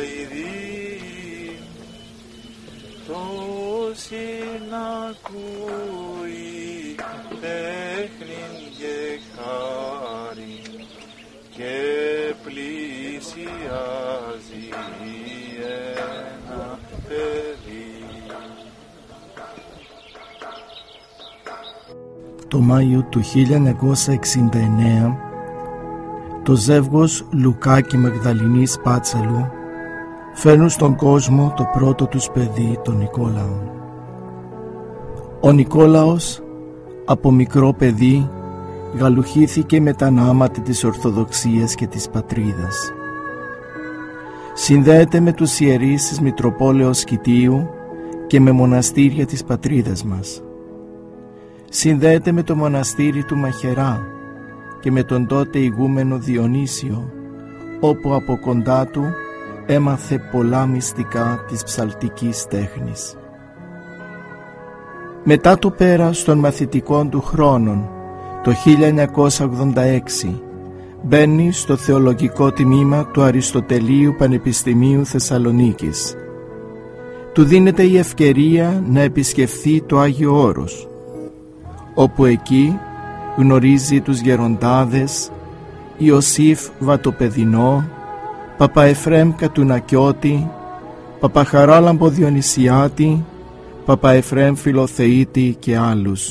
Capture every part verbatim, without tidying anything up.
ειδή, το συνακούει τέχνην και χάρη και πλησιάζει ένα παιδί. Το Μάιο του χίλια εννιακόσια εξήντα εννέα το ζεύγος Λουκά και Μαγδαληνής Πάτσαλου φέρνουν στον κόσμο το πρώτο τους παιδί, τον Νικόλαο. Ο Νικόλαος από μικρό παιδί γαλουχήθηκε με τα νάματα της Ορθοδοξίας και της πατρίδας. Συνδέεται με τους ιερείς της Μητροπόλεως Κητίου και με μοναστήρια της πατρίδας μας. Συνδέεται με το μοναστήρι του Μαχαιρά και με τον τότε ηγούμενο Διονύσιο, όπου από κοντά του έμαθε πολλά μυστικά της ψαλτικής τέχνης. Μετά το πέρας των μαθητικών του χρόνων, το χίλια εννιακόσια ογδόντα έξι, μπαίνει στο θεολογικό τμήμα του Αριστοτελείου Πανεπιστημίου Θεσσαλονίκης. Του δίνεται η ευκαιρία να επισκεφθεί το Άγιο Όρος, όπου εκεί γνωρίζει τους γεροντάδες Ιωσήφ Βατοπεδινό, Παπαεφρέμ Κατουνακιώτη, Παπαχαράλαμπο Διονυσιάτη, Παπαεφρέμ Φιλοθεήτη και άλλους.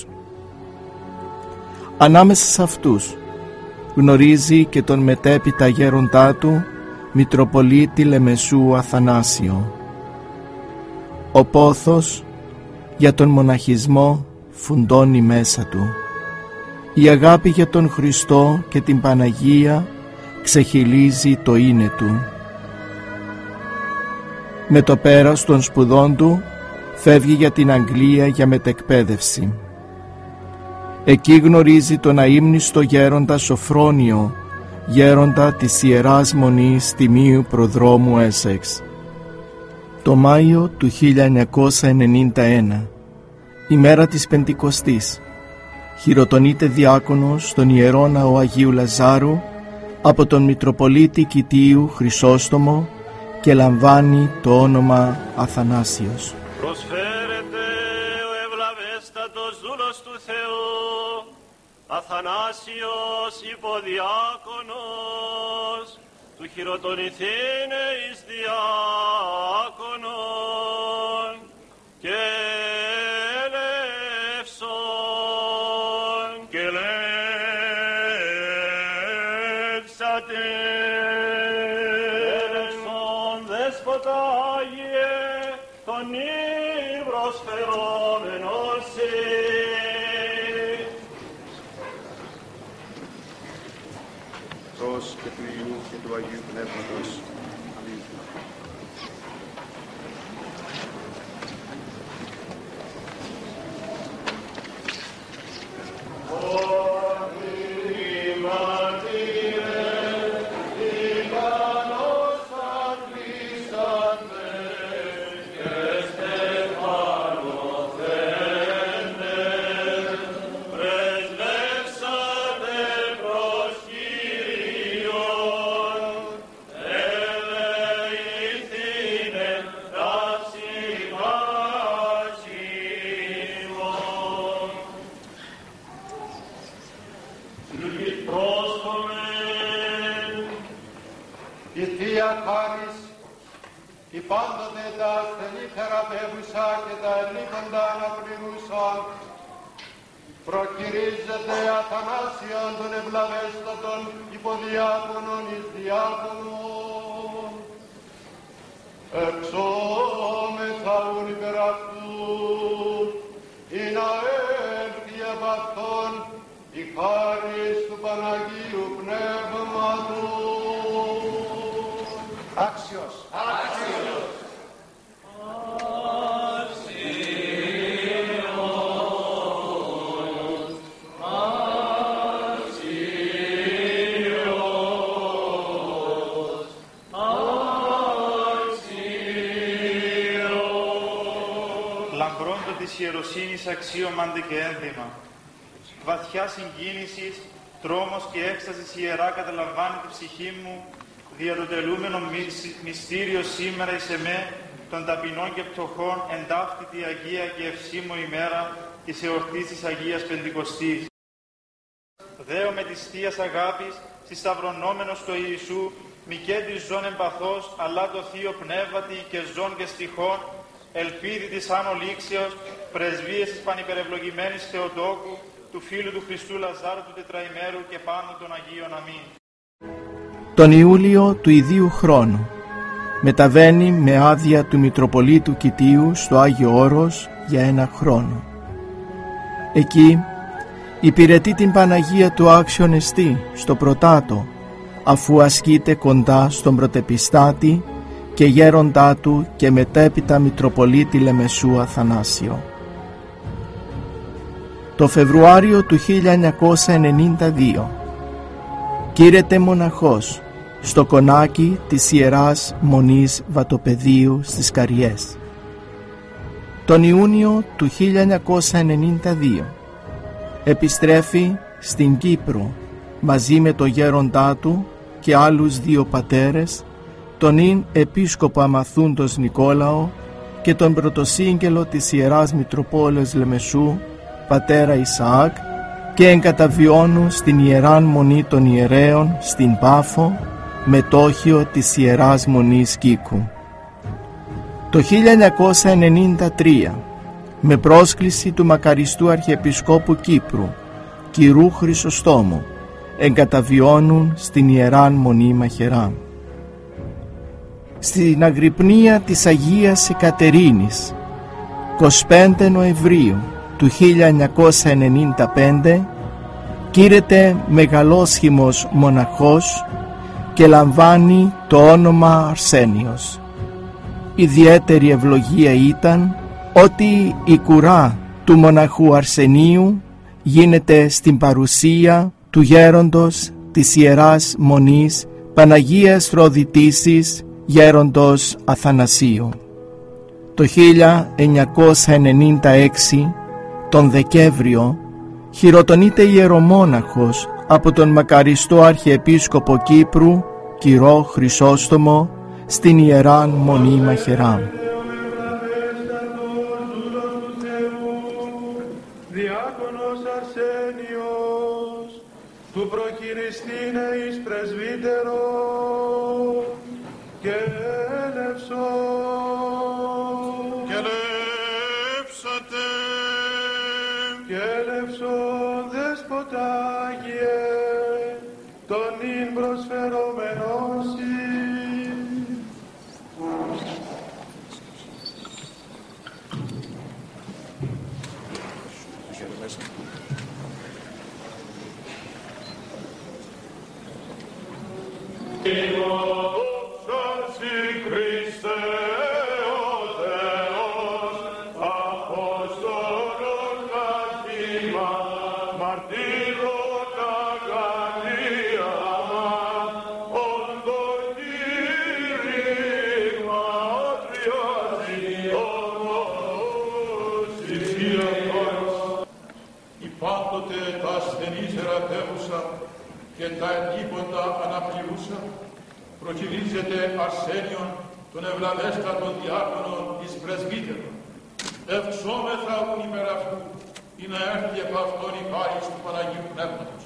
Ανάμεσα σε αυτούς γνωρίζει και τον μετέπειτα γέροντά του Μητροπολίτη Λεμεσού Αθανάσιο. Ο πόθος για τον μοναχισμό φουντώνει μέσα του. Η αγάπη για τον Χριστό και την Παναγία ξεχυλίζει το είναι του. Με το πέρας των σπουδών του φεύγει για την Αγγλία για μετεκπαίδευση. Εκεί γνωρίζει τον αείμνηστο γέροντα Σοφρόνιο, γέροντα της Ιεράς Μονής Τιμίου Προδρόμου Έσεξ. Το Μάιο του χίλια εννιακόσια ενενήντα ένα, ημέρα της Πεντηκοστής, χειροτονείται διάκονος στον Ιερό Ναό Αγίου Λαζάρου από τον Μητροπολίτη Κητίου Χρυσόστομο και λαμβάνει το όνομα Αθανάσιος. Προσφέρεται ο ευλαβέστατος δούλος του Θεού, Αθανάσιος υποδιάκονος, του χειροτονηθήνε εις διάκονον και ελεύσον και ελεύσατε. Ελεύσον δέσποτα Άγιε, τον ήρ προσφερόμενος σε. Προς και του Υιού και του Αγίου Πνεύματος. Αμήν. Η πάντοτε τα ασθενή θεραπεύουσα και τα ελίκοντα αναπληρούσαν, προκυρίζεται Αθανάσιον των ευλαβέστατων υποδιάκονων εις διάκονων. Εξόμεθα ουν υπερ αυτού, ή να έρθει απ' αυτόν η χάρις του Παναγίου Πνεύματος. Άξιος, άξιος. Λαμπρόντο της ιεροσύνης αξίωμαντε και ένδυμα. Βαθιά συγκίνησης, τρόμος και έκστασης ιερά καταλαμβάνει τη ψυχή μου, δια το τελούμενο μυστήριο σήμερα εις εμέ, των ταπεινών και πτωχών εν ταύτητη Αγία και ευσήμω ημέρα της εορτής της Αγίας Πεντηκοστής. Δέω με της Θείας αγάπης, συσταυρωνόμενος το Ιησού, μη και της ζών εμπαθός, αλλά το Θείο Πνεύματι και ζών και στιχών, ελπίδη της άνω λήξεως, πρεσβείες της πανυπερευλογημένης Θεοτόκου, του φίλου του Χριστού Λαζάρου του τετραημέρου και πάνω των Αγίων. Αμήν. Τον Ιούλιο του ιδίου χρόνου μεταβαίνει με άδεια του Μητροπολίτου Κητίου στο Άγιο Όρος για ένα χρόνο. Εκεί υπηρετεί την Παναγία του Άξιον Εστί στο Πρωτάτο, αφού ασκείται κοντά στον πρωτεπιστάτη και γέροντά του και μετέπειτα Μητροπολίτη Λεμεσού Αθανάσιο. Το Φεβρουάριο του χίλια εννιακόσια ενενήντα δύο κήρεται μοναχός στο κονάκι της Ιεράς Μονής Βατοπεδίου στις Καριές. Τον Ιούνιο του χίλια εννιακόσια ενενήντα δύο επιστρέφει στην Κύπρο μαζί με το γέροντά του και άλλους δύο πατέρες, τον ίν επίσκοπο Αμαθούντος Νικόλαο και τον πρωτοσύγγελο της Ιεράς Μητροπόλεως Λεμεσού, πατέρα Ισαάκ, και εγκαταβιώνουν στην Ιεράν Μονή των Ιερέων στην Πάφο, μετόχιο της Ιεράς Μονής Κίκου. Το χίλια εννιακόσια ενενήντα τρία, με πρόσκληση του μακαριστού Αρχιεπισκόπου Κύπρου, κυρού Χρυσοστόμου, εγκαταβιώνουν στην Ιεράν Μονή Μαχερά. Στην αγρυπνία της Αγίας Εκατερίνης, εικοστή πέμπτη Νοεμβρίου του χίλια εννιακόσια ενενήντα πέντε, κήρεται μεγαλόσχημος μοναχός και λαμβάνει το όνομα Αρσένιος. Ιδιαίτερη ευλογία ήταν ότι η κουρά του μοναχού Αρσενίου γίνεται στην παρουσία του γέροντος της Ιεράς Μονής Παναγίας Φροδιτήσης, γέροντος Αθανασίου. Το χίλια εννιακόσια ενενήντα έξι, τον Δεκέμβριο, χειροτονείται ιερομόναχος από τον μακαριστό Αρχιεπίσκοπο Κύπρου, κυρό Χρυσόστομο, στην Ιεράν Μονή Μαχερά. Διάκονος Αρσένιος, του προχειριστήνε εις πρεσβύτερο και έλευσο. Και ελεύσατε. Και έλευσο δεσποτάγιε, τον ίν προσφερόμενόσι. Και τα εντύπωτα αναπληρούσα, προκυρίζεται Αρσένιον των ευλαβέστατων διάκονων εις πρεσβύτερων. Ευξόμεθα ουν υπερ αυτού, ή να έρθει επ' αυτόν η χάρις του Παναγίου Πνεύματος.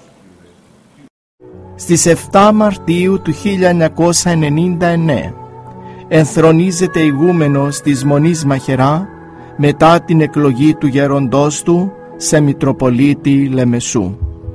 Στις επτά Μαρτίου του χίλια εννιακόσια ενενήντα εννέα ενθρονίζεται ηγούμενος της Μονής Μαχερά μετά την εκλογή του γέροντός του σε Μητροπολίτη Λεμεσού.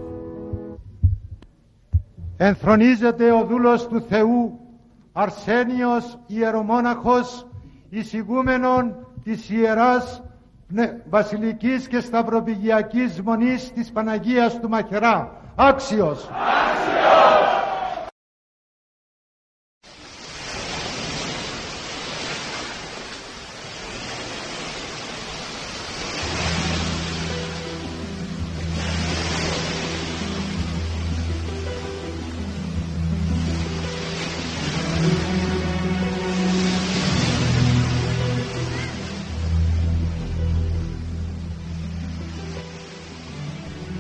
Ενθρονίζεται ο δούλος του Θεού Αρσένιος ιερομόναχος, εισηγούμενον της Ιεράς Βασιλικής και Σταυροπηγιακής Μονής της Παναγίας του Μαχερά. Άξιος! Άξιος!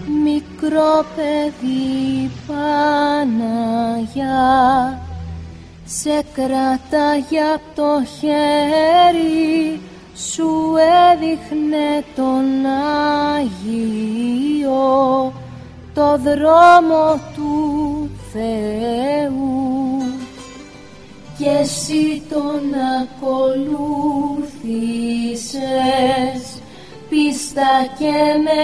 Μικρό παιδί Παναγιά, σε κράταγε απ' το χέρι, σου έδειχνε τον Άγιο, το δρόμο του Θεού, και εσύ τον ακολούθησες πίστα και με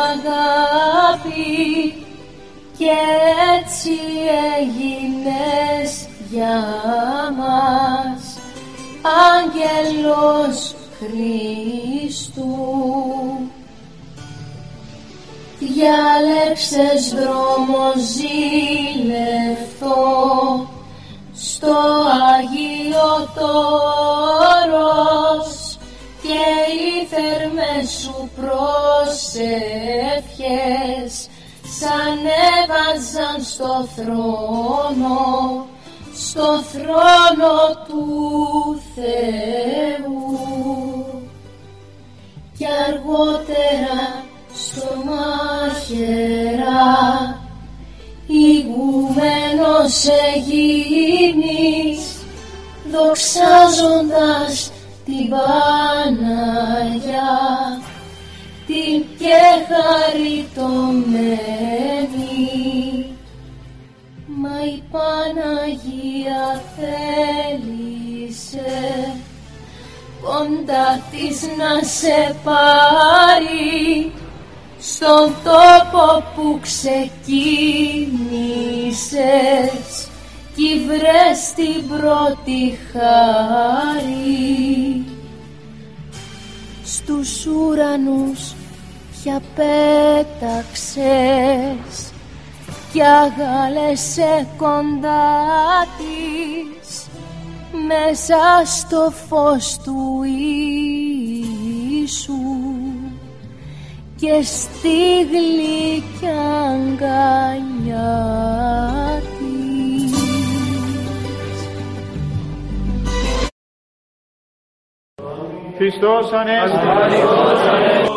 αγάπη, και έτσι έγινες για μας άγγελος Χριστού. Διάλεξες δρόμο ζήλευτο στο Αγίο Τόρος, και οι θερμές σου προσευχές σ' ανέβαζαν στο θρόνο, στο θρόνο του Θεού. Και αργότερα στο μάχαιρα ηγούμενος εγίνεις, δοξάζοντας την Παναγιά, την και χαριτωμένη. Μα η Παναγία θέλησε κοντά της να σε πάρει, στον τόπο που ξεκίνησες κι βρες την πρώτη χάρη. Στους ουρανούς πια πέταξες κι αγάλεσαι κοντά της, μέσα στο φως του Ιησού και στη γλυκιά αγκαλιά της. Χριστός Ανέστη.